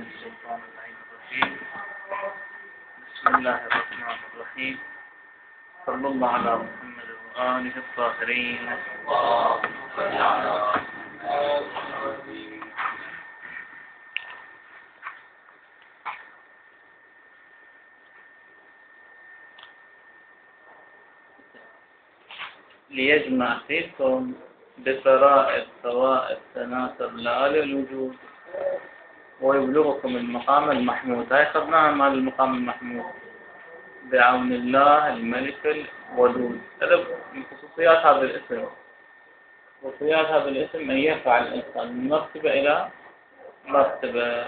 من الشيطان اللعين الرجيم. بسم الله الرحمن الرحيم. صلى الله على محمد وآله الطاهرين. ليجمع فيكم بفرائض فوائد تناسب لآل الوجود ويبلغكم المقام المحمود. هاي أخذناها مال المقام المحمود بعون الله الملك الودود. هذا من خصوصيات هذا الاسم. خصوصيات هذا الاسم أن يرفع الإنسان من مرتبة إلى مرتبة.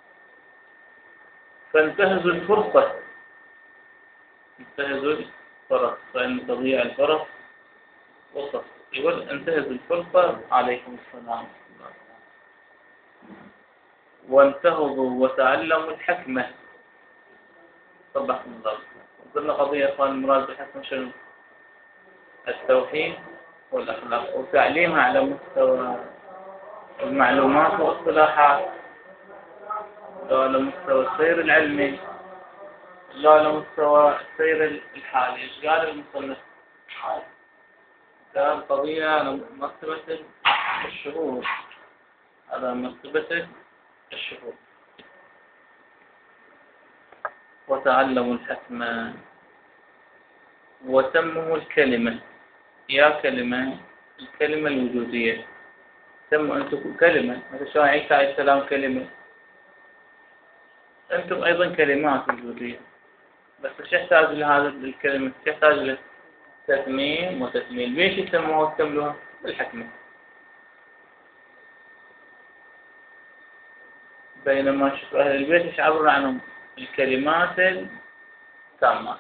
فانتهزوا الفرصة، انتهزوا الفرص، فإن تضيع الفرص وصف. يقول انتهزوا الفرصة. عليكم السلام. وانتهضوا وتعلموا الحكمة. صبحكم الله. قلنا قضية إخوان المراد بالحكمة شنو؟ التوحيد والأخلاق، وتعليمها على مستوى المعلومات والاصطلاحات، لا على مستوى السير العلمي، لا على مستوى السير الحالي. ايش قال المصنف؟ قال قضية على مرتبة الشهور، على مرتبة الشهور. وتعلموا الحكمة وتموا الكلمة. يا كلمة، الكلمة الوجودية. تموا أنتم كلمة، مثل شلون عيسى عليه السلام كلمة، أنتم أيضا كلمات وجودية. بس ايش يحتاج لهذا الكلمة؟ يحتاج له تتميم وتكميل. ليش يسموها وتكملوها؟ بالحكمة. بينما شوف أهل البيت ايش عبروا عنهم؟ الكلمات التامات.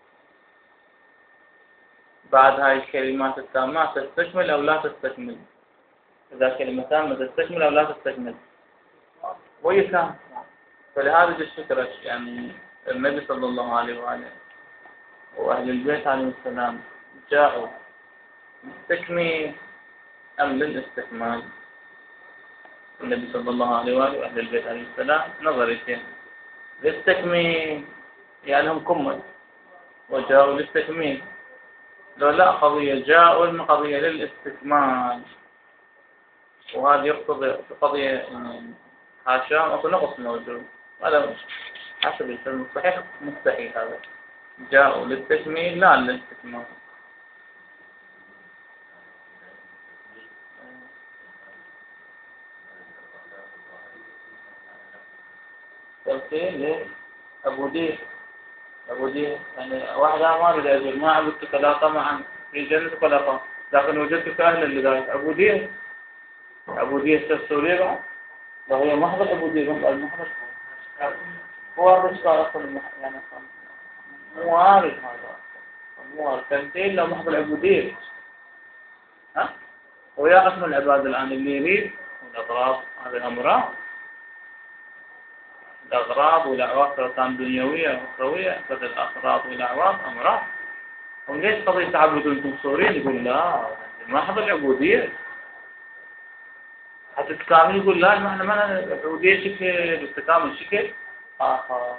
بعد هاي الكلمات التامات تستكمل أو لا تستكمل؟ إذا كلمة تامة تستكمل أو لا تستكمل؟ وهي تامة. فلهذا الفكرة يعني النبي صلى الله عليه وآله وأهل البيت عليه السلام جاءوا للتكميل أم للاستكمال؟ النبي صلى الله عليه وآله وأهل البيت عليه السلام نظريتين. للتكميل يعني هم كمل وجاءوا للتكميل. لو لا قضية جاءوا القضية للاستكمال، وهذا يقتضي قضية حاشا أو نقص موجود. هذا حسب الفيلم الصحيح مستحيل. هذا جاءوا للتكميل لا للاستكمال. تمثيل أبو دير. أبو دير يعني واحد ما أريد أقول ما عبدتك لا طمعا في جنتك ولا طمعا، لكن وجدتك أهلا لذلك. أبو دير، أبو دير السوري بعد، وهي محضر أبو دير المحضر هو الرشقة أصلا يعني مو عارف هذا، مو عارف تمثيل لو محضر أبو دير. ها؟ ويا قسم العباد الآن اللي يريد الأغراض هذه أمراض، الأغراض والأعراض سواء كان دنيوية أو أخروية، بدل الأغراض والأعراض أمراض. هم ليش قضية تعبدوا أنتم سوريين؟ يقول لا ما حضر العبودية حتى تكامل. يقول لا ما احنا ما العبودية شكل والتكامل شكل آخر.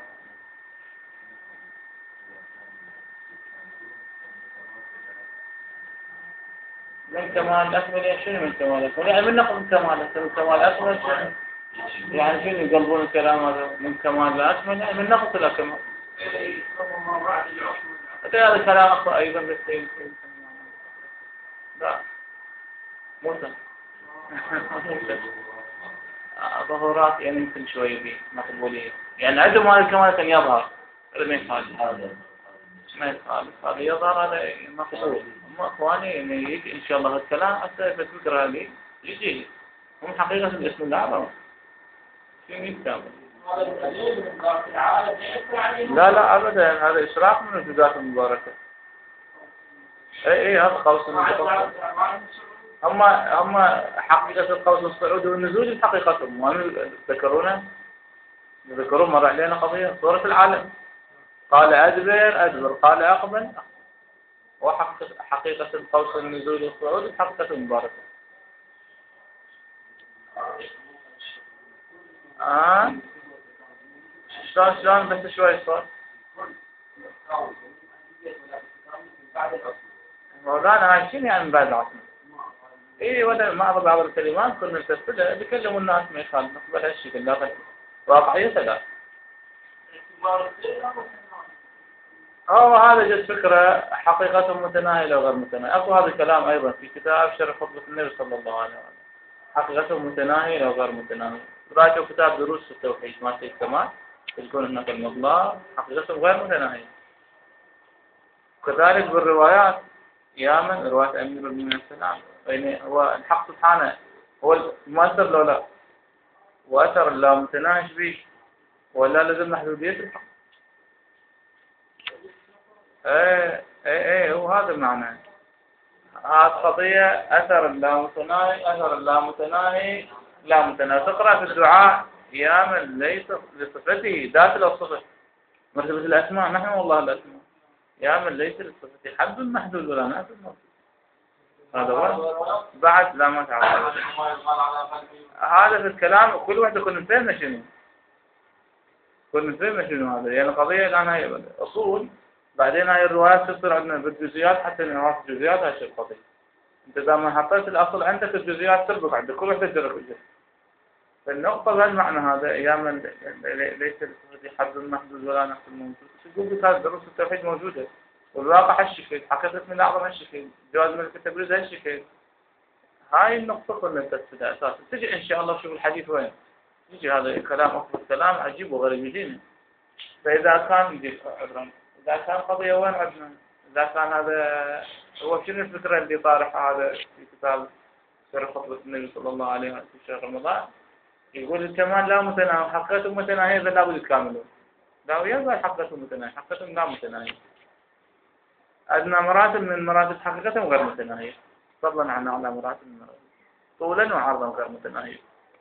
من كمال أكمل شنو من كمال أكمل؟ يعني من نقص من كمال أكمل، من كمال أكمل شنو؟ يعني شنو يقلبون الكلام هذا من كمال لا أكمل؟ يعني من نقص إلى كمال. هذا كلام أخر أيضا بس لا موسى ظهورات يعني يمكن شوي به مقبولية. يعني عندهم هذا الكمال كان يظهر. هذا ما يخالف، ما يخالف، هذا يظهر، هذا مقبول. هم أخواني يعني يجي إن شاء الله الكلام حتى بتذكر هذه يجي هم حقيقة الاسم الأعظم شنو يكتب. لا لا أبدا، هذا إشراق من الجزات المباركة. أي هذا قوس المتقصد. هم حقيقة القوس الصعود والنزول حقيقتهم. وهم يذكرون مر علينا قضية صورة العالم. قال أدبر قال أقبل. وحقيقة القوس النزول والصعود حقيقة المباركة. شلون بس شوي صوت. مولانا هاي شنو يعني من بعد العصمة؟ اي ولا بعض الكلمات كنا نستفدها بيكلموا الناس ما يخالف نقبل هالشكل لا واقعية لا. هذا جد فكرة حقيقة متناهية وغير متناهية. أكو هذا الكلام أيضا في كتاب شرح خطبة النبي صلى الله عليه وسلم. حقيقة متناهية وغير متناهية. راجعوا كتاب دروس في التوحيد ما في كمان تكون هناك المطلع حقيقة غير متناهية. كذلك بالروايات يا من رواية أمير المؤمنين السلام يعني هو الحق سبحانه هو المؤثر لو لا وأثر لا متناهي به ولا لازم محدودية الحق. ايه هو هذا المعنى. هذه قضية أثر اللامتناهي لا متناهي. تقرأ في الدعاء يا من ليس لصفته ذات الصفة مرتبة الأسماء نحن والله الأسماء يا من ليس لصفته حد محدود ولا نافذ موجود. هذا هو بعد لا ما تعرف هذا في الكلام كل واحد يكون فهمنا شنو هذا يعني قضية الآن هاي أصول بعدين هاي الروايات تصير عندنا بالجزئيات حتى نعرف الجزئيات هاي الشيء القضية. انت اذا ما حطيت الاصل عندك الجزئيات تربط عندك كل واحدة تجرب وجه. فالنقطة بهالمعنى هذا ايام ليس لصفتي حد محدود ولا نفس موجود. تقول لك هذه دروس التوحيد موجودة والواقع هالشكل حقيقة من الاعظم هالشكل جواز ملك التبريز هالشكل. هاي النقطة كلنا نتفسدها اساسا. تجي ان شاء الله شوف الحديث وين يجي هذا الكلام افضل كلام عجيب وغريب يجينا. فاذا كان يجي إذا كان قضية وين عندنا؟ إذا كان هذا هو شنو الفكرة اللي طارحها هذا في كتاب شرح خطبة النبي صلى الله عليه وسلم في شهر رمضان يقول الكمال لا متناهي حقيقة متناهية لا بد يكاملون. لا ويا حقيقة متناهية حقيقة لا متناهية. أدنى مراتب من مراتب حقيقة غير متناهية فضلا عن أعلى مراتب من مراتب طولا وعرضا غير متناهية.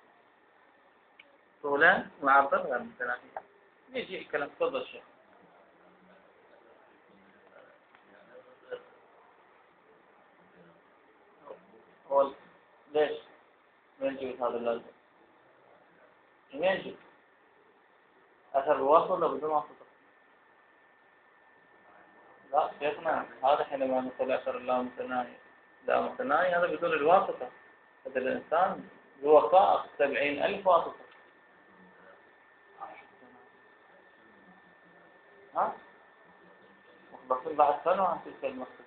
طولا وعرضا غير متناهية. يجي كلام تفضل الشيخ. هو ليش ما يجي هذا اللازم؟ ما يجي أثر الواسطة ولا بدون واسطة؟ لا شيخنا هذا حينما نقول أثر لا متناهي هذا بدون الواسطة. هذا الإنسان هو فائق 70,000 واسطة. ها؟ مخلصين بعد سنة عن تلك المقصد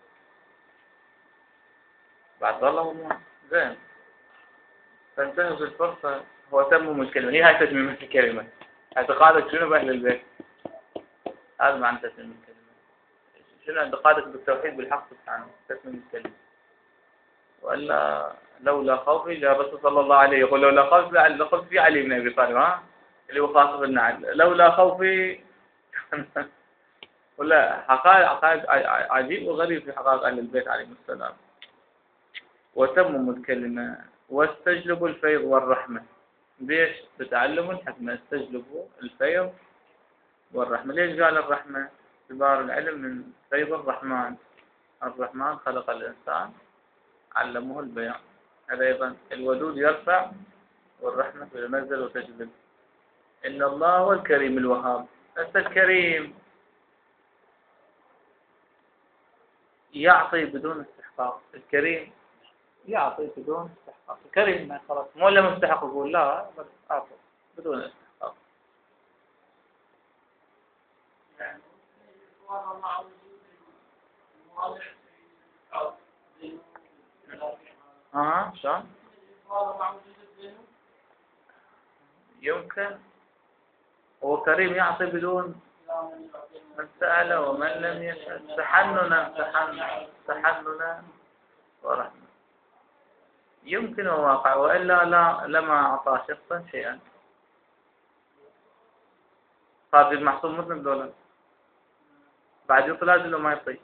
بعد والله زين. فانتهز الفرصة هو تمم الكلمة هي هاي تتميم الكلمة. اعتقادك شنو بأهل البيت؟ هذا معنى تتميم الكلمة. شنو اعتقادك بالتوحيد بالحق سبحانه تتميم الكلمة. وإلا لولا خوفي جاء الرسول صلى الله عليه يقول لولا خوفي لقلت في علي بن أبي طالب ها اللي هو خاص النعل لولا خوفي ولا حقائق عجيب وغريب في حقائق أهل البيت عليهم السلام. وتمم الكلمة واستجلبوا الفيض والرحمة. ليش؟ بتعلموا الحكمة استجلبوا الفيض والرحمة. ليش قال الرحمة؟ اعتبار العلم من فيض الرحمن خلق الإنسان علمه البيان. هذا أيضا الودود يرفع والرحمة ينزل وتجذب. إن الله هو الكريم الوهاب. أنت الكريم يعطي بدون استحقاق. الكريم يعطي بدون استحقاق. الكريم ما خلاص مو إلا مستحق يقول لا بس أعطي بدون استحقاق. شلون؟ يمكن هو كريم يعطي بدون من سأل ومن لم يسأل. تحننا ورحمة يمكن واقع وإلا لما أعطى شخصا شيئا. قاضي المحصول مسلم دولا بعد يطلع له ما يعطي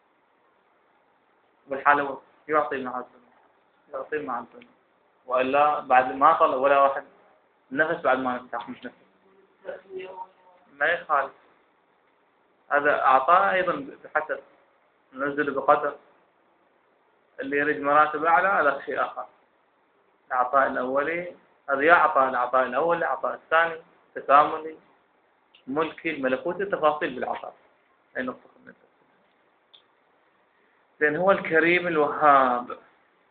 بالحالة يعطي مع الظلم وإلا بعد ما طلع ولا واحد نفس بعد ما نفتح مش نفس ما يخالف. هذا أعطاه أيضا بحسب ننزل بقدر اللي يريد مراتب أعلى على شيء آخر. العطاء الأولي هذا يعطى العطاء الأول العطاء الثاني تكاملي ملكي الملكوتي تفاصيل بالعطاء. هاي نقطة من التفصيل. لأن هو الكريم الوهاب.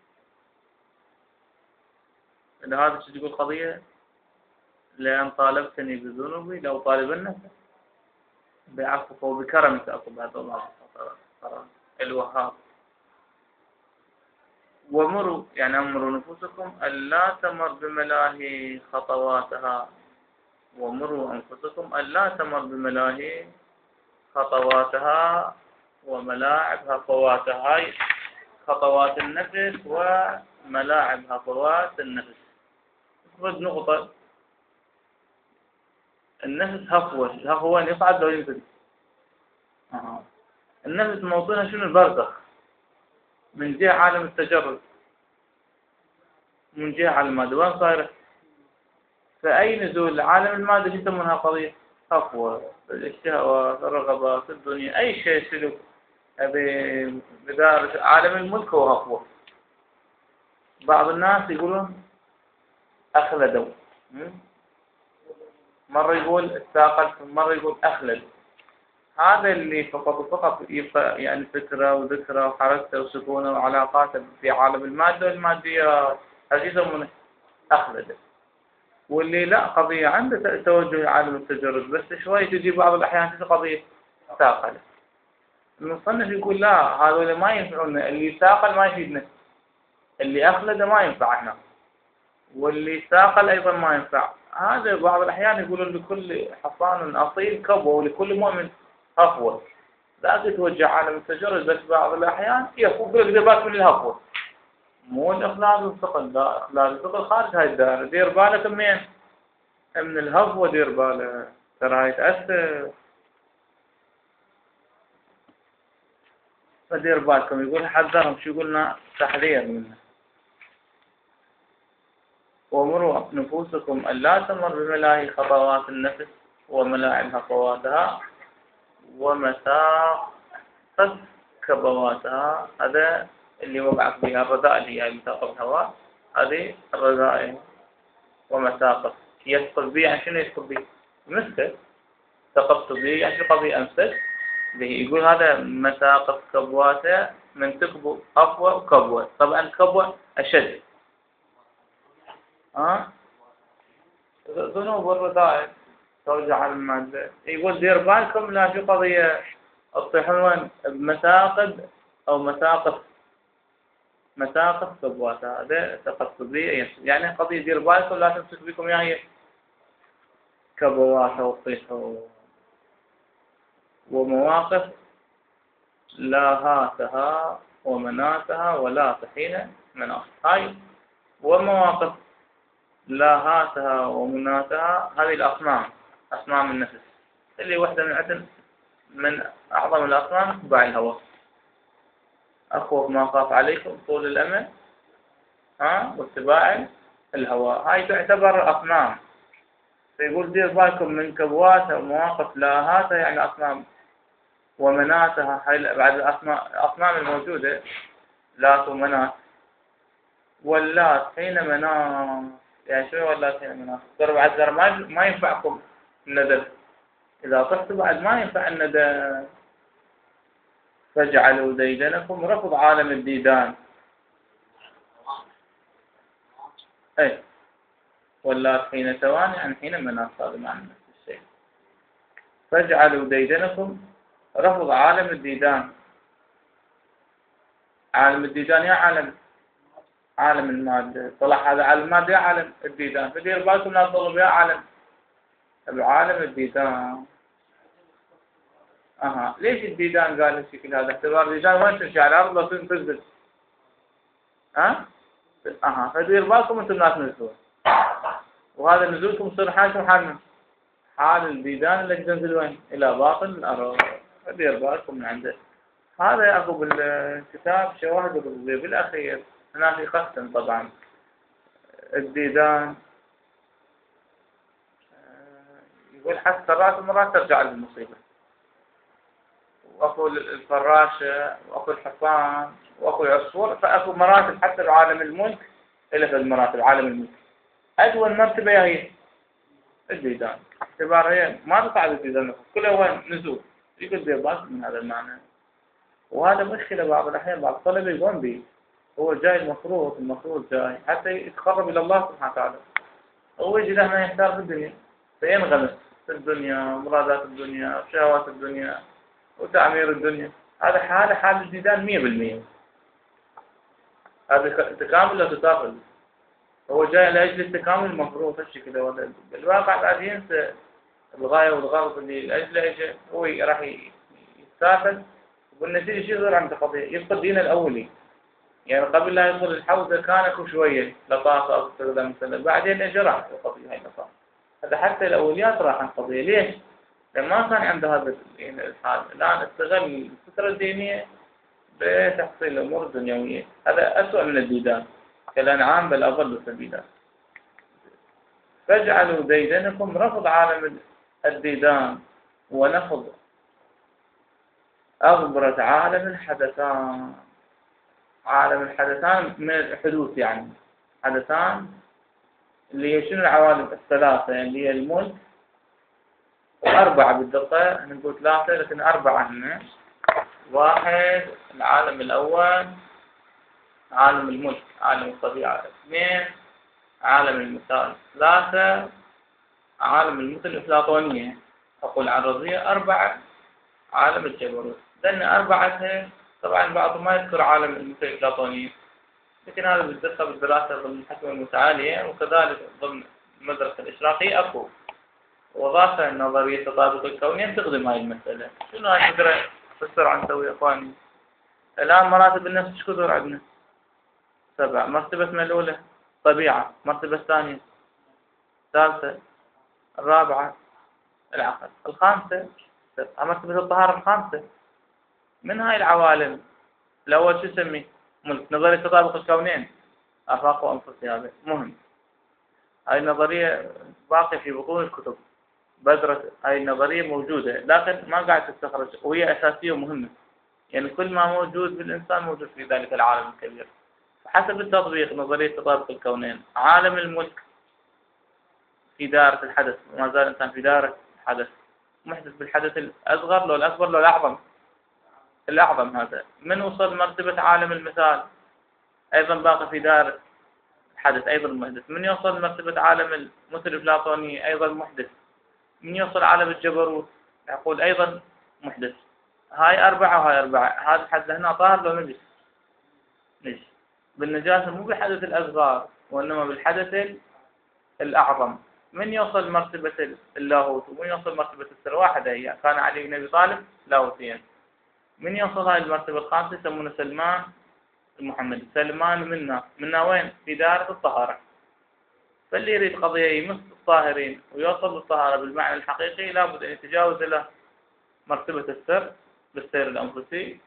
إذا هذا شو تقول قضية؟ لأن طالبتني بذنوبي لو طالبنك بعفوك وبكرمك أقوم بهذا الله الوهاب. ومروا يعني أمروا نفوسكم ألا تمر بملاهي خطواتها. ومروا أنفسكم ألا تمر بملاهي خطواتها وملاعب هفواتها. هاي خطوات النفس وملاعب هفوات النفس. خذ نقطة. النفس هفوة. الهفوة يصعد لو ينزل. النفس موطنها شنو؟ البرزخ. من جهة عالم التجرد، من جهة عالم المادة. وين صايرة؟ فأي نزول عالم المادة شو يسمونها قضية؟ هفوة. الشهوات، الرغبات، الدنيا، أي شيء سلوك بدار عالم الملك هو هفوة. بعض الناس يقولون أخلدوا، مرة يقول استاقل، مرة يقول أخلد. هذا اللي فقط يبقى يعني فكرة وذكرى وحركته وسكونه وعلاقاته في عالم المادة والماديات، هذا يسمونه أخلد. واللي لا قضية عنده توجه عالم التجرد بس شوي تجي بعض الأحيان تجي قضية استاقل. المصنف يقول لا، هذول ما ينفعون. اللي استاقل ما يفيدنا، اللي أخلد ما ينفعنا، واللي استاقل أيضا ما ينفع. هذا بعض الأحيان يقولون لكل حصان أصيل كبوة ولكل مؤمن هفوة. لا تتوجه عالم التجرد بس بعض الأحيان يفوق بالك من الهفوة. مو الإخلال والثقل، لا، إخلال والثقل خارج هاي الدائرة. دير بالك منين؟ من الهفوة دير بالك، ترى هاي تأثر. فدير بالكم. يقول حذرهم. شو قلنا؟ تحذير منه. ومروا نفوسكم ألا تمر بملاهي خطوات النفس وملاعب هفواتها ومساقط كبواتها. هذا اللي وقعت بها الرذائل، هي مساقط الهواء. هذه الرذائل ومساقط. يثقل بي يعني شنو يثقل بي؟ مسك. ثقبت بي يعني شو قضية؟ أمسك به. يقول هذا مساقط كبواته من تكبو أقوى وكبوة. طبعا كبوة أشد. ذنوب الرذائل توجع على المادة. يقول دير بالكم لا شو قضية تطيحون بمساقد أو مساقط كبوات. هذا تقصدية يعني قضية دير بالكم لا تمسك بكم يا هي كبوات وطيحوا. ومواقف لاهاتها ومناتها ولا تحين مناص. هاي ومواقف لاهاتها ومناتها هذه الأصنام، أصنام النفس اللي واحدة من أعظم الأصنام اتباع الهوى. أخوف ما أخاف عليكم طول الأمل واتباع الهوى. هاي تعتبر أصنام. فيقول دير بالكم من كبواتها ومواقف لاهاتها يعني أصنام، ومناتها هاي بعد الأصنام الموجودة لات ومنات. واللات حين منات يعني شو واللات حين منات؟ ترى بعد ما ينفعكم الندى. إذا طحتوا بعد ما ينفع الندى. فاجعلوا ديدنكم رفض عالم الديدان. أي واللات حين تواني يعني حين منات. هذا معنى نفس الشيء. فاجعلوا ديدنكم رفض عالم الديدان. عالم الديدان يا عالم المادة. طلع هذا عالم المادة يا عالم الديدان. فدير بالكم لا تطلب يا عالم الديدان. ليش الديدان قال الشكل هذا؟ اعتبار الديدان وين تمشي على الأرض لو تنزل. فدير بالكم انتم لا تنزلون. وهذا نزولكم يصير حال الديدان اللي تنزل وين؟ إلى باطن الأرض. فدير بالكم من عنده. هذا يأخذ بالكتاب شواهد الرضي. بالأخير هناك يقسم طبعا الديدان. يقول حتى الفراش مرات ترجع للمصيبة. وأكو الفراشة وأكو الحصان وأكو العصفور. فأكو مراتب حتى بعالم الملك. إلى في المراتب عالم الملك أدول مرتبة هي الديدان. باعتبار هي ما تصعد الديدان كلها وين نزول، يقول بيضاش من هذا المعنى. وهذا مشكلة بعض الأحيان بعض الطلبة يقوم به، هو جاي المفروض جاي حتى يتقرب إلى الله سبحانه وتعالى، هو يجي له ما يحتاج في الدنيا فينغمس في الدنيا ومرادات الدنيا وشهوات الدنيا وتعمير الدنيا. هذا حال الديدان 100%. هذا تكامل لا تتاخذ، هو جاي لأجل التكامل المفروض هالشكل. بالواقع بعد ينسى الغاية والغرض اللي لأجله اجى، هو راح يتساهل والنتيجة شيء غير عن قضية، يفقد دينه الأولي. يعني قبل لا يدخل الحوزة كان اكو شوية لطافة أو استخدام مثلا، بعدين اجى راح القضية هاي اللطافة. هذا حتى الأوليات راح عن القضية. ليش؟ لأن ما كان عنده هذا الحال، الآن استغل الفترة الدينية بتحصيل الأمور الدنيوية. هذا أسوأ من الديدان كالأنعام بل أضل سبيلا. فاجعلوا ديدنكم، رفض عالم الديدان ونفض أغبرة عالم الحدثان. عالم الحدثان من الحدوث، يعني حدثان اللي هي شنو العوالم الثلاثة، يعني اللي هي الملك، وأربعة بالدقة، نقول ثلاثة لكن أربعة هنا. واحد العالم الأول عالم الملك عالم الطبيعة، اثنين عالم المثال، ثلاثة عالم المثل الأفلاطونية أقول عرضية، أربعة عالم الجبروت. لأن أربعة طبعا بعضهم ما يذكر عالم المثل الأفلاطونية، لكن هذا بالدقة بالدراسة ضمن الحكمة المتعالية، وكذلك ضمن المدرسة الإشراقية أكو وظائف نظرية تطابق الكونية تخدم هاي المسألة. شنو هاي الفكرة بسرعة نسوي إخواني؟ الآن مراتب النفس ايش كثر عندنا؟ 7. مرتبتنا الأولى طبيعة، مرتبة الثانية، الثالثة، الرابعة العقل، الخامسة مرتبة الطهارة الخامسة. من هاي العوالم الأول شو يسمي؟ ملك. نظرية تطابق الكونين، آفاق وأنفسي، هذا مهم. هاي النظرية باقية في بطون الكتب، بدرة هاي النظرية موجودة لكن ما قاعد تستخرج، وهي أساسية ومهمة. يعني كل ما موجود بالإنسان موجود في ذلك العالم الكبير. حسب التطبيق نظرية تطابق الكونين، عالم الملك في دائرة الحدث، وما زال الإنسان في دائرة الحدث، محدث بالحدث الأصغر لو الأكبر لو الأعظم. الأعظم هذا من وصل مرتبة عالم المثال أيضا باقي في دائرة الحدث، أيضا محدث. من يوصل مرتبة عالم المثل الأفلاطوني أيضا محدث. من يوصل عالم الجبروت يقول أيضا محدث. هاي أربعة وهاي أربعة. هذا الحد هنا طاهر لو نجس؟ نجس بالنجاسة، مو بالحدث الأصغر وإنما بالحدث الأعظم. من يوصل مرتبة اللاهوت ومن يوصل مرتبة السر، واحدة هي كان علي بن أبي طالب لاهوتيا. من يوصل هاي المرتبة الخامسة يسمونه سلمان المحمدي. سلمان منا وين؟ في دائرة الطهارة. فاللي يريد قضية يمس الطاهرين ويوصل للطهارة بالمعنى الحقيقي لابد أن يتجاوز إلى مرتبة السر بالسير الأنفسي،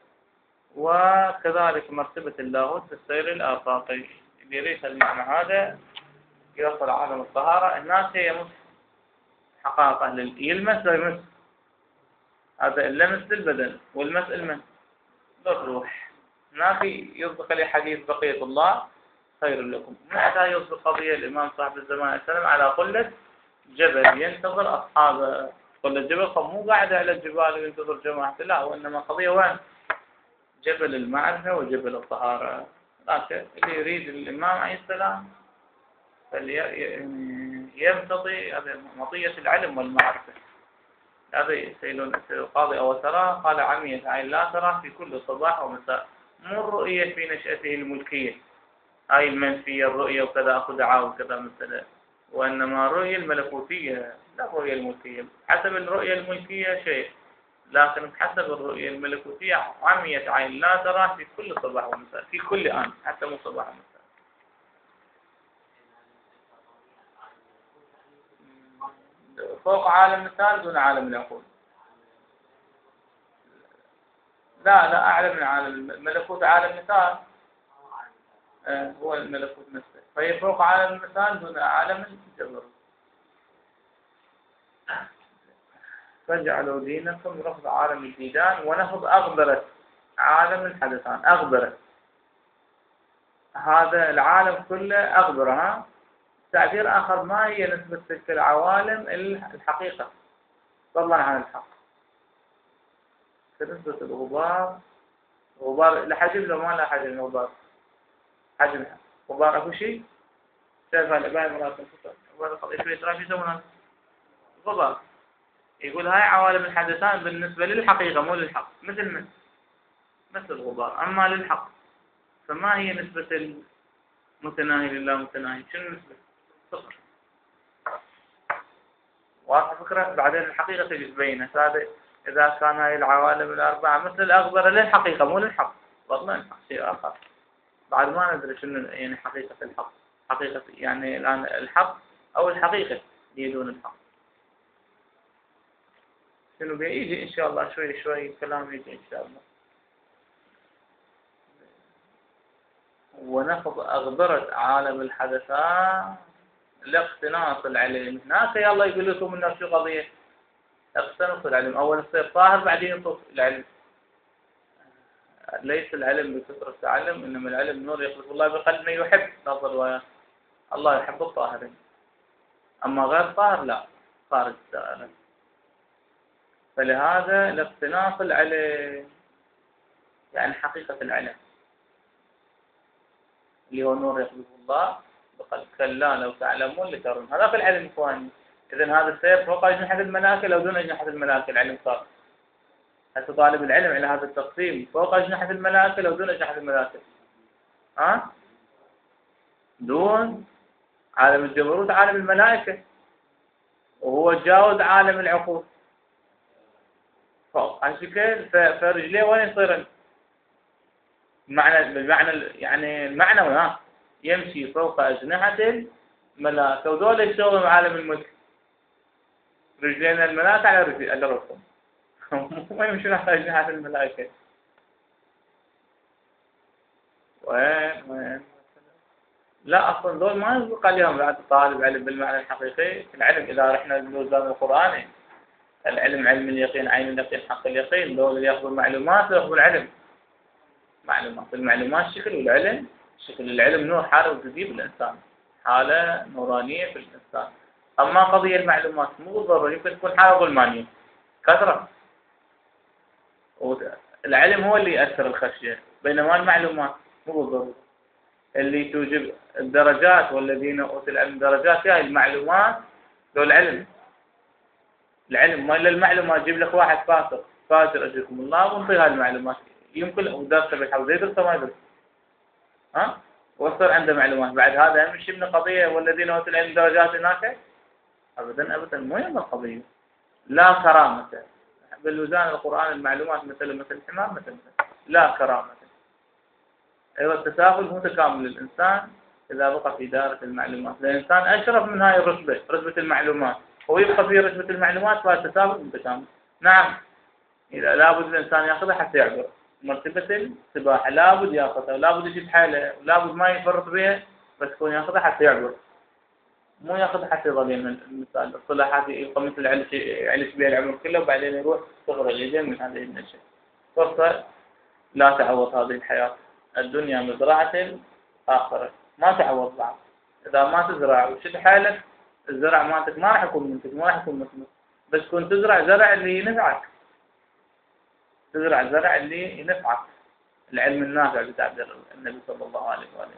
وكذلك مرتبة اللاهوت بالسير الآفاقي. اللي يريد المعنى هذا يوصل عالم الطهارة. الناس هي يمس حقائق أهل يلمس لا يمس، هذا اللمس للبدن والمس المن للروح. ما في يصدق لي حديث بقية الله خير لكم. متى يصدق قضية الإمام صاحب الزمان عليه السلام على قلة جبل ينتظر أصحابه. قلة جبل مو قاعدة على الجبال وينتظر جماعة، لا، وإنما قضية وين؟ جبل المعرفة وجبل الطهارة. لكن اللي يريد الإمام عليه السلام يمتطي مطية العلم والمعرفة. هذا يسألون القاضي أو ترى قال عمية عين لا ترى في كل صباح ومساء. مو الرؤية في نشأته الملكية هاي المنفية الرؤية وكذا أخذ دعاء وكذا مثلا، وإنما الرؤية الملكوتية لا الرؤية الملكية. حسب الرؤية الملكية شيء، لكن حسب الرؤية الملكوتية عمية عين لا ترى في كل صباح ومساء، في كل آن حتى مو صباح ومساء. فوق عالم مثال دون عالم العقول. لا أعلى من عالم الملكوت. عالم مثال هو الملكوت نفسه، فهي فوق عالم المثال دون عالم الجبر. فاجعلوا دينكم رفض عالم الديدان ونفض أغبرة عالم الحدثان. أغبرة هذا العالم كله أغبرة، تعبير آخر، ما هي نسبة تلك العوالم الحقيقة فضلا عن الحق؟ نسبة الغبار، غبار لا حجم لو ما لا حجم الغبار، حجم غبار أكو شيء شايف العباية مرات غبار قضية شوية ترى شو يسمونها غبار. يقول هاي عوالم الحدثان بالنسبة للحقيقة مو للحق، مثل الغبار، أما للحق فما هي نسبة المتناهي لله متناهي؟ شنو النسبة؟ صفر. واضح الفكرة؟ بعدين الحقيقة تجي تبينها. هذا إذا كان هاي العوالم الأربعة مثل الأخبار للحقيقة مو للحق، بطلنا الحق شيء آخر. بعد ما ندري شنو يعني حقيقة الحق، حقيقة يعني الآن الحق أو الحقيقة دون الحق شنو بيجي إن شاء الله شوي شوي كلام يجي إن شاء الله. وناخذ أغبرة عالم الحدثان لاقتناص العلم. هناك يلا يقول لكم إنه شو قضية اقتنص العلم، أول يصير طاهر بعدين يطوف العلم. ليس العلم بكثرة التعلم، إنما العلم نور يخلق الله بقلب من يحب. تفضل وياه الله يحب الطاهرين، أما غير طاهر لا، خارج الدائرة. فلهذا لاقتناص العلم يعني حقيقة العلم اللي هو نور يخلق الله بقلب. كلا لو تعلمون لترون، هذا في العلم إخواني. إذن هذا السير فوق أجنحة الملائكة لو دون أجنحة الملائكة العلم صار. هسه طالب العلم على هذا التقسيم فوق أجنحة الملائكة لو دون أجنحة الملائكة، دون عالم الجبروت عالم الملائكة، وهو تجاوز عالم العقول فوق هالشكل. فرجليه وين يصيرن؟ بالمعنى يعني المعنوي يمشي فوق أجنحة الملائكة، ودول يشتغلوا عالم الملك. رجلين الملائكة على رأسهم ما يمشون على أجنحة الملائكة. وين لا أصلا دول ما يسبق عليهم بعد طالب علم بالمعنى الحقيقي. العلم إذا رحنا للميزان القرآني، العلم علم اليقين، عين اليقين، حق اليقين، دول اللي يأخذوا المعلومات ويأخذوا العلم. المعلومات شكل، والعلم شكل. العلم نور حالة وجودية بالإنسان، حالة نورانية في الإنسان. أما قضية المعلومات مو بالضرورة، يمكن تكون حالة ظلمانية كثرة. العلم هو اللي يأثر الخشية، بينما المعلومات مو بالضرورة اللي توجب الدرجات. والذين أوتوا العلم درجات، هاي المعلومات لو العلم ما إلا المعلومات. يجيب لك واحد فاسر أجركم الله وانطيه هاي المعلومات، يمكن ودرسه بالحوض يدرس ما يدرس وصل عنده معلومات. بعد هذا يمشي من قضية والذين أوتوا العلم درجات هناك؟ أبدا مو يم القضية. لا كرامة بالوزان القرآن، المعلومات مثل الحمار مثل لا كرامة. أيضا التساهل متكامل للإنسان إذا بقى في دائرة المعلومات. الإنسان أشرف من هاي الرتبة، رتبة المعلومات، هو يبقى في رتبة المعلومات، فالتساهل متكامل. نعم، إذا لابد الإنسان يأخذها حتى يعبر مرتبة السباحة، لابد يأخذها، ولابد يجيب حاله، ولابد ما يفرط بها، بس يكون يأخذها حتى يعبر، مو يأخذها حتى يظل. من المثال الصلاحات يبقى مثل يعيش بها العمر كله وبعدين يروح صغر اليدين من هذه النشأة. فرصة لا تعوض هذه الحياة. الدنيا مزرعة الآخرة، ما تعوض بعض. إذا ما تزرع وشد حالك، الزرع مالتك ما راح يكون منتج، ما راح يكون مثمر. بس كنت تزرع زرع اللي ينفعك، تزرع زرع اللي ينفعك، العلم النافع بتعبير النبي صلى الله عليه وآله.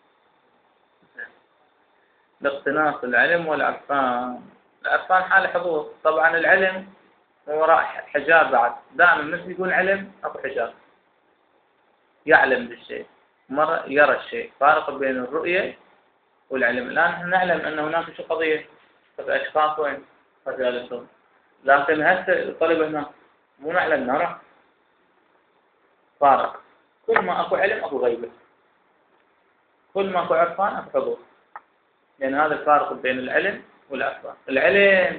لاقتناص العلم والعرفان. العرفان حال حضور. طبعا العلم وراء حجاب، بعد دائما مثل يكون علم أو حجاب. يعلم بالشيء، مرة يرى الشيء، فارق بين الرؤية والعلم. الآن نحن نعلم أن هناك شو قضية أشخاص وين رجالتهم، لكن هسه الطلبة هنا مو نعلم نرى. فارق. كل ما أكو علم أكو غيبة، كل ما أكو عرفان أكو حضور. لأن هذا الفارق بين العلم والعرفان. العلم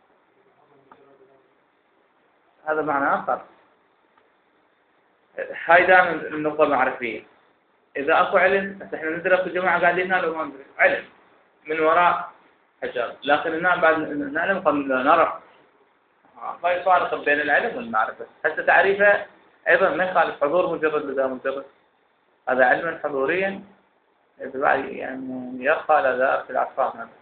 هذا معنى آخر. هاي دائما النقطة المعرفية. إذا أكو علم، إحنا ندرس الجماعة قاعدين هنا لو ما ندرس علم من وراء حجاب، لكن هنا بعد نعلم قبل نرى. ما يفارق بين العلم والمعرفة. حتى تعريفه أيضا ما يخالف. حضور مجرد لذا مجرد، هذا علما حضوريا يعني يرقى على ذلك العفان هذا.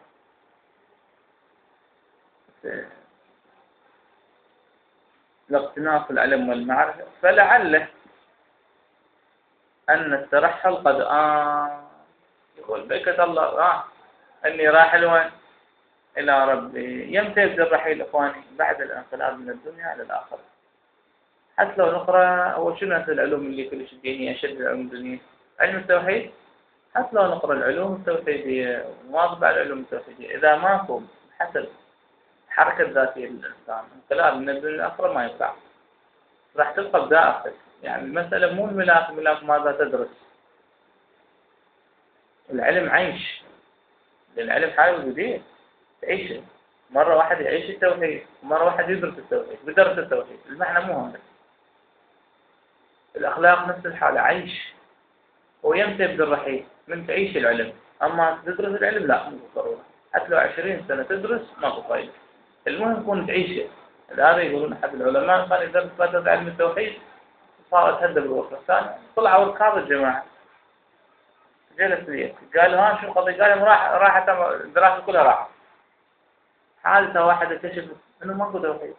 لاقتناص العلم والمعرفة، فلعله أن الترحل قد يقول بكة الله أني راحل وين؟ إلى ربي. يمتى يبدأ الرحيل إخواني؟ بعد الانقلاب من الدنيا إلى الآخرة. حتى لو نقرأ، هو شنو العلوم اللي كلش الدينية أشد العلوم الدينية؟ علم التوحيد. حتى لو نقرأ العلوم التوحيدية ونواظب على العلوم التوحيدية، إذا ماكو حسب الحركة الذاتية للإنسان انقلاب من الدنيا للآخرة ما ينفع. راح تبقى بدائرتك. يعني المسألة مو الملاك ماذا تدرس. العلم عيش. العلم حاجة وجودية تعيشه. مرة واحد يعيش التوحيد، ومرة واحد يدرس التوحيد، بدرس التوحيد. المعنى مو هذا. الأخلاق نفس الحالة عيش. ويمتى يبدأ الرحيل؟ من تعيش العلم. أما تدرس العلم لا، مو ضروري. حتى لو 20 سنة تدرس ماكو فايدة. المهم كون تعيشه. هذا يقولون أحد العلماء كان يدرس مادة علم التوحيد صارت هدى بالغرفة الثانية، طلعوا ركاب الجماعة. جلس لي قال ها شو القضية؟ قال راحت الدراسة كلها راحت. حادثة واحدة اكتشفت انه ماكو توحيد.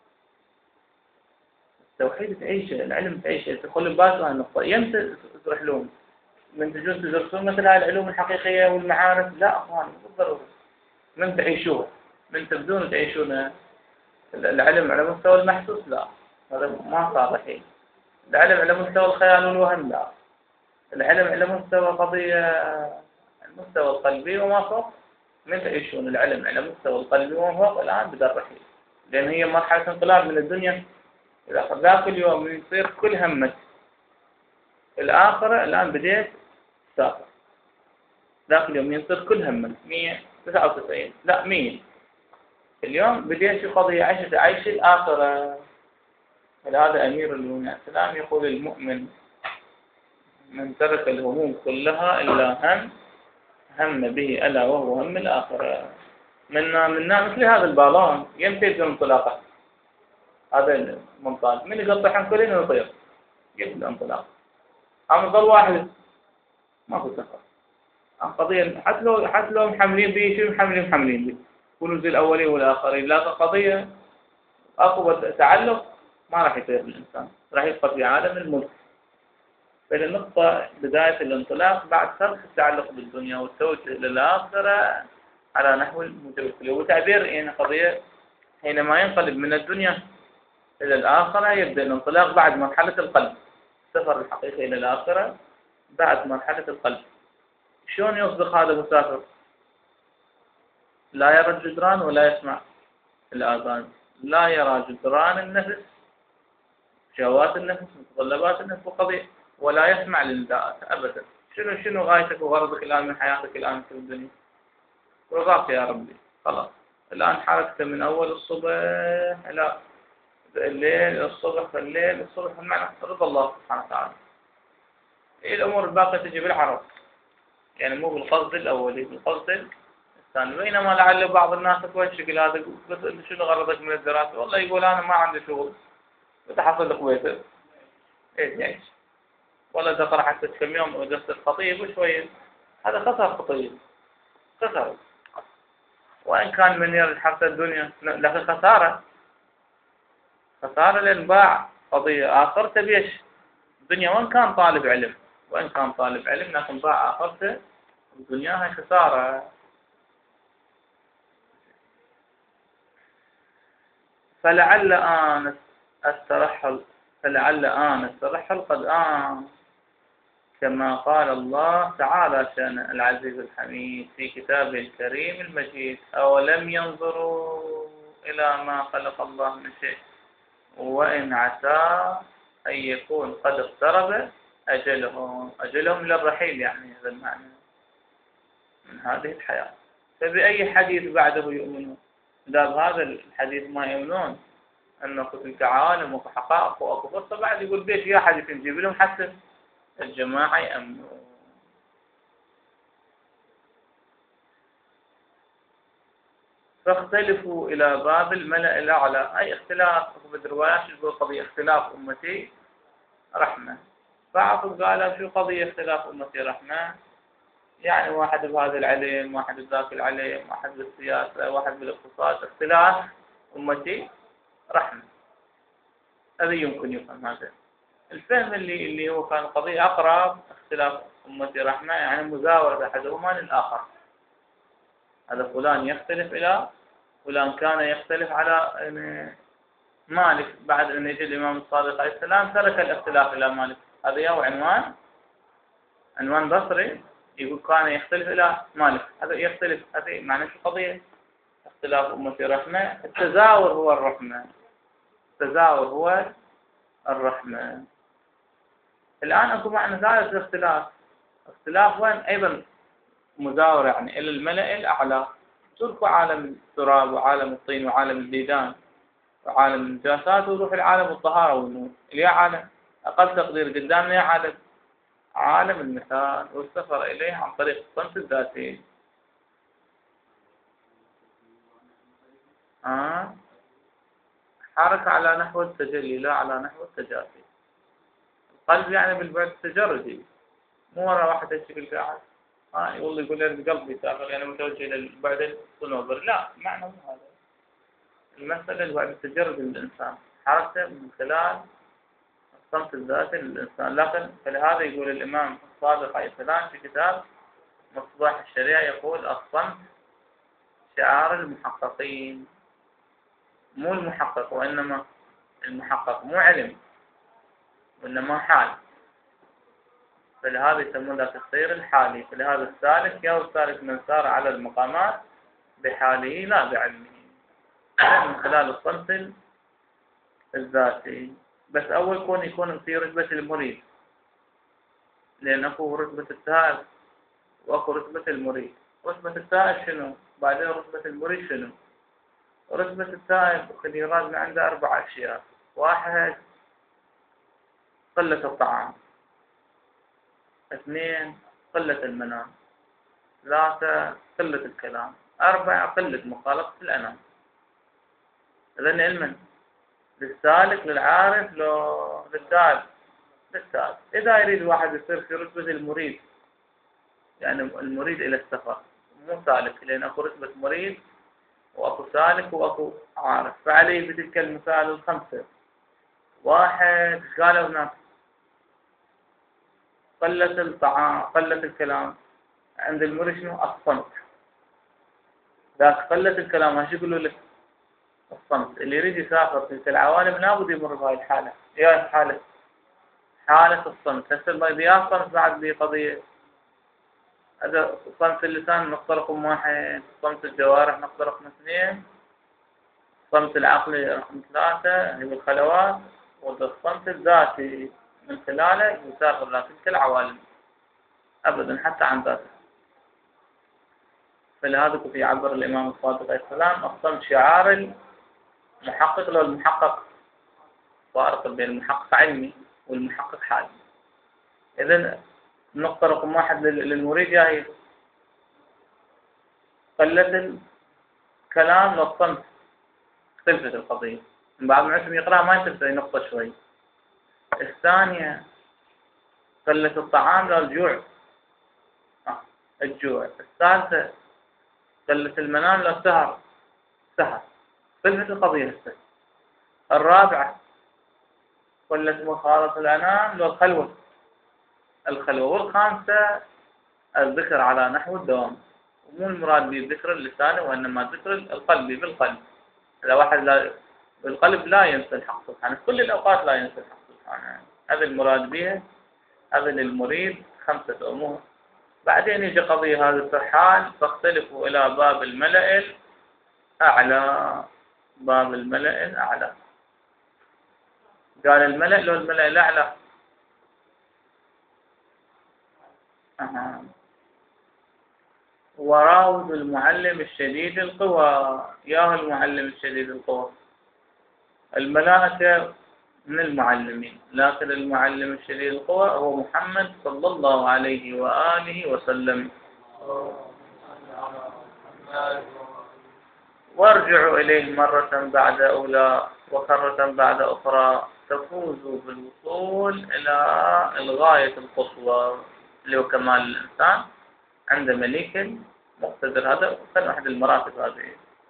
التوحيد تعيشه، العلم تعيشه، تدخل ببالك هالنقطة. يمتى ترحلون؟ من تجوز تدرسون مثل هاي العلوم الحقيقية والمعارف؟ لا اخوان مو بالضرورة. من تعيشوها، من تبدون تعيشون العلم على مستوى المحسوس؟ لا، هذا ما صار رحيل. العلم على مستوى الخيال والوهم؟ لا. العلم على مستوى قضية المستوى القلبي وما فوق. من تعيشون العلم على مستوى القلبي وما فوق الآن بدأ الرحيل. لأن هي مرحلة انقلاب من الدنيا إلى آخر. ذاك اليوم يصير كل همك الآخرة، الآن بديت تسافر. ذاك اليوم يصير كل همك 199 لا 100. اليوم بديت في قضية عيش الآخرة. هذا أمير المؤمنين عليه السلام يقول المؤمن من ترك الهموم كلها إلا هم به ألا وهو هم الآخرة. منا مثل هذا البالون يمتى يبدأ انطلاقه. هذا المنطاد من يقطعهم كلين ويطير يبدأ انطلاق. أما ظل واحد ما في سفر. قضية حتى لو محملين به شو محملين به كنوز الأولين والآخرين، لكن قضية أقوى تعلق ما راح يصير بالإنسان، راح يبقى في عالم الملك. فإذا النقطة بداية الانطلاق بعد ترك التعلق بالدنيا والتوجه للآخرة على نحو المتوكل. وتعبير يعني قضية حينما ينقلب من الدنيا إلى الآخرة يبدأ الانطلاق بعد مرحلة القلب. السفر الحقيقي إلى الآخرة بعد مرحلة القلب. شلون يصدق هذا المسافر؟ لا يرى الجدران ولا يسمع الآذان. لا يرى جدران النفس، شهوات النفس، متطلبات النفس وقضية، ولا يسمع للنداءات أبدا. شنو غايتك وغرضك الآن من حياتك الآن في الدنيا؟ رضاك يا ربي خلاص. الآن حركت من أول الصبح إلى الليل، الصبح الليل الصبح، المعنى رضا الله سبحانه وتعالى. الأمور الباقية تجي بالعرض، يعني مو بالقصد الأولي، بالقصد الثاني. بينما لعل بعض الناس كويس شكل هذا بس شنو غرضك من الدراسة؟ والله يقول أنا ما عندي شغل بتحصل لك بيته إيه يعني. والله تقرأ حتى كم يوم ودرست الخطيب وشوية، هذا خسر خطيب، خسر. وإن كان من يرد حتى الدنيا لكن خسارة لأن باع قضية آخرته بيش الدنيا. وإن كان طالب علم لكن باع آخرته الدنيا، هاي خسارة. فلعل آن الترحل قد كما قال الله تعالى شأن العزيز الحميد في كتابه الكريم المجيد: أولم ينظروا إلى ما خلق الله من شيء وإن عسى أن يكون قد اقترب أجلهم للرحيل. يعني هذا المعنى من هذه الحياة. فبأي حديث بعده يؤمنون؟ إذا بهذا الحديث ما يؤمنون أنه تلك عالم وحقائق وأكبر، فبعد يقول بيش يا حديث نجيب لهم حتى الجماعة يأمنون. فاختلفوا إلى باب الملأ الأعلى، أي اختلاف بالروايات يقول قضية اختلاف أمتي رحمة. بعض قال شو قضية اختلاف أمتي رحمة؟ يعني واحد بهذا العلم، واحد بذاك العلم، واحد بالسياسة، واحد بالاقتصاد، اختلاف أمتي رحمة. هذا يمكن يفهم هذا الفهم اللي هو كان قضية أقرب. اختلاف أمتي رحمة يعني مزاورة أحدهما للآخر. هذا فلان يختلف إلى فلان، كان يختلف على يعني مالك، بعد أن يجي الإمام الصادق عليه السلام ترك الاختلاف إلى مالك. هذا هو عنوان بصري، يقول كان يختلف إلى مالك، هذا يختلف. هذه معنى شو قضية اختلاف أمتي رحمة. التزاور هو الرحمة، التزاور هو الرحمة. الآن أكو معنى ثالث الاختلاف. اختلاف وين أيضا مزاورة يعني إلى الملأ الأعلى. تركوا عالم التراب وعالم الطين وعالم الديدان وعالم النجاسات وروح العالم الطهارة والنور. اللي عالم أقل تقدير قدامنا عالم، عالم المثال، والسفر إليه عن طريق الصمت الذاتي. حركة على نحو التجلي لا على نحو التجافي. القلب يعني بالبعد التجردي، مو مرة واحدة الشكل قاعد والله يقول لك قلبي سافر يعني متوجه إلى البعد الصنوبر، لا معنى مو هذا. المسألة البعد التجرد للإنسان، حركة من خلال الصمت الذاتي للإنسان. لكن فلهذا يقول الإمام الصادق عليه السلام في كتاب مصباح الشريعة، يقول الصمت شعار المحققين. مو المحقق، وإنما المحقق مو علم وإنما حال. فلهذا يسمون ذاك السير الحالي. فلهذا السالك يا السالك من سار على المقامات بحاله لا بعلمه، من خلال الصمت الذاتي. بس أول يكون في رتبة المريد، لأن أكو رتبة التائب وأكو رتبة المريد. رتبة التائب شنو؟ بعدين رتبة المريد شنو؟ رتبة التائب قد يراد من عنده 4 أشياء. 1 قلة الطعام، 2 قلة المنام، 3 قلة الكلام، 4 قلة مخالطة الأنام. إذن علما للسالك للعارف لو للتائب. للتائب إذا يريد واحد يصير في رتبة المريد، يعني المريد إلى السفر مو سالك، لأن أكو رتبة مريد وأكو سالك وأكو عارف. فعليه بتلك المثال ال5. 1 قالوا هناك قلة الطعام قلة الكلام، عند المريد شنو؟ الصمت. ذاك قلة الكلام ايش يقولوا لك؟ الصمت. اللي يريد يسافر في تلك العوالم لابد يمر بهاي الحالة. يا حالة الصمت. هسه ما الصمت بعد لي قضية. هذا صمت اللسان نقطة رقم 1، صمت الجوارح نقطة رقم 2، صمت العقل رقم 3 هي الخلوات، والصمت الذاتي من خلاله يسافر لتلك العوالم أبدا حتى عن ذاته. فلهذا كنت يعبر الإمام الصادق عليه السلام الصمت شعار المحقق. لو المحقق فارق بين المحقق علمي والمحقق حالي. إذن النقطة رقم 1 للمريد هي قلة الكلام والصمت. اختلفت القضية. من بعض الناس يقرأ ما ينتبه نقطة شوي. الثانية قلة الطعام لا الجوع. الجوع. الثالثة قلة المنام لا السهر. اختلفت القضية هسه. الرابعة قلة مخالطة الأنام لا الخلوة. والخامسة الذكر على نحو الدوام. ومو المراد بالذكر اللساني وإنما الذكر القلبي بالقلب. إذا واحد بالقلب لا ينسى الحق سبحانه، في كل الأوقات لا ينسى الحق سبحانه. هذا المراد به. هذا للمريد 5 أمور. بعدين يجي قضية هذا السرحان فاختلفوا إلى باب الملأ الأعلى. باب الملأ الأعلى. قال الملأ لو الملأ الأعلى. وراود المعلم الشديد القوى. يا المعلم الشديد القوى. الملائكة من المعلمين، لكن المعلم الشديد القوى هو محمد صلى الله عليه وآله وسلم. وارجعوا إليه مرة بعد أولى وكرة بعد أخرى تفوزوا بالوصول إلى الغاية القصوى اللي هو كمال الإنسان عند مليك مقتدر. هذا كان أحد المراتب هذه.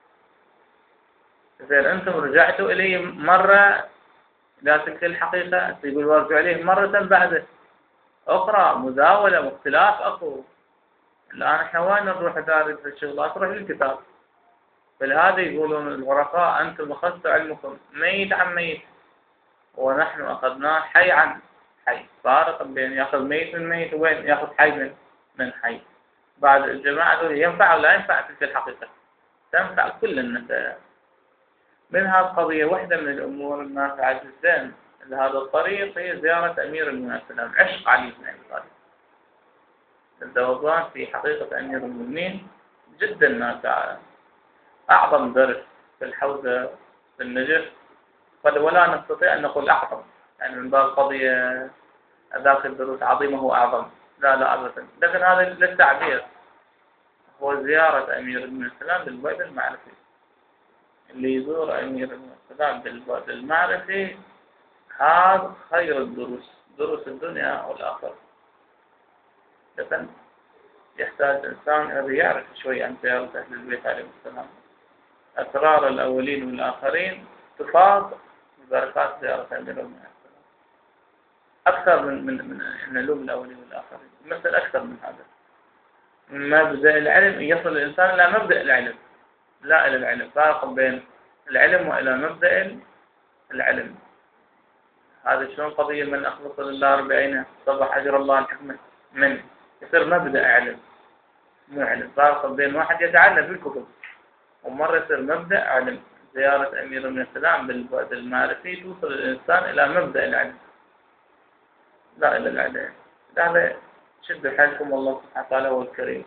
زين أنتم رجعتوا إليه مرة إلى تلك الحقيقة، يقول وارجع إليه مرة بعد أخرى، مزاولة واختلاف أخو. الآن إحنا وين نروح دار الشغلات؟ نروح للكتاب. فلهذا يقولون الغرفاء أنتم أخذتوا علمكم ميت عن ميت، ونحن أخذناه حي عن حي. فارق بين يأخذ ميت من ميت وين يأخذ حي من حي. بعد الجماعة دول ينفع ولا ينفع تلك الحقيقة؟ تنفع كل الناس. من هذه القضية واحدة من الأمور النافعة جدا لهذا الطريق هي زيارة أمير المؤمنين السلام، عشق علي بن أبي طالب. الذوبان في حقيقة أمير المؤمنين جدا نافعة. أعظم درس في الحوزة في النجف، ولا نستطيع أن نقول أعظم، يعني من باب قضية ذاك الدروس عظيمة هو أعظم، لا أبدا، لكن هذا للتعبير. هو زيارة أمير المؤمنين السلام بالبعد المعرفي. اللي يزور أمير المؤمنين السلام بالبعد المعرفي هذا خير الدروس، دروس الدنيا والآخرة. لكن يحتاج إنسان أن يعرف شوي عن زيارة أهل البيت عليهم السلام. أسرار الأولين والآخرين تفاض ببركات زيارة أمير المؤمنين السلام أكثر من علوم الأولين والآخرين. مثل أكثر من هذا مبدأ العلم، يصل الإنسان إلى مبدأ العلم لا إلى العلم. فرق بين العلم وإلى مبدأ العلم. هذا شلون قضية من أخلص لله ربعين صبح أجر الله الحكمة من يصير مبدأ علم مو علم. فرق بين واحد يتعلم بالكتب ومرة يصير مبدأ علم. زيارة أمير المؤمنين السلام بالبعد المعرفي توصل الإنسان إلى مبدأ العلم لا إلى العلم. هذا شدوا حيلكم، والله سبحانه وتعالى هو الكريم،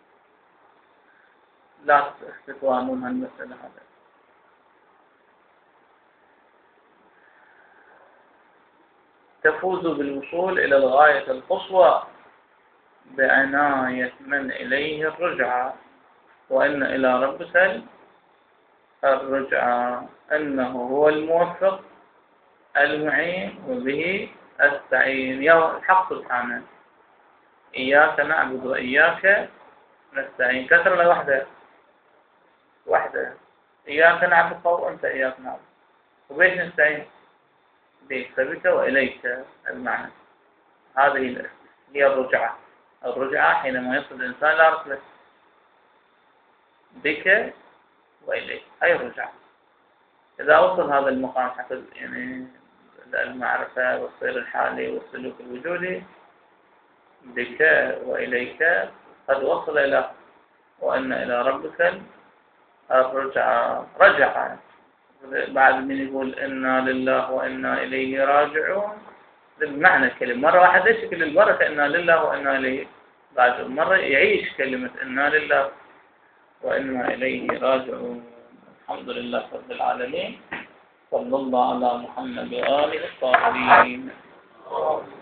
لا تتوانون هالمسألة. هذا تفوز بالوصول إلى الغاية القصوى بعناية من إليه الرجعة، وإن إلى ربك الرجعة، أنه هو الموفق المعين وبه أستعين. يا الحق سبحانه إياك نعبد وإياك نستعين، كثر له واحدة. إياك نعبد وأنت إياك نعبد، وبيش نستعين بك فبك وإليك المعنى. هذه هي الرجعة حينما يصل الإنسان إلى ربه بك وإليك، أي الرجعة. إذا وصل هذا المقام حتى يعني المعرفة والسير الحالي والسلوك الوجودي بك وإليك قد وصل إلى وأن إلى ربك الرجعة. رجع بعد من يقول إنا لله وإنا إليه راجعون بمعنى الكلمة. مرة واحد ليش كل البركة إنا لله وإنا إليه راجعون، مرة يعيش كلمة إنا لله وإنا إليه راجعون. الحمد لله رب العالمين، صلى الله على محمد وآله الطاهرين.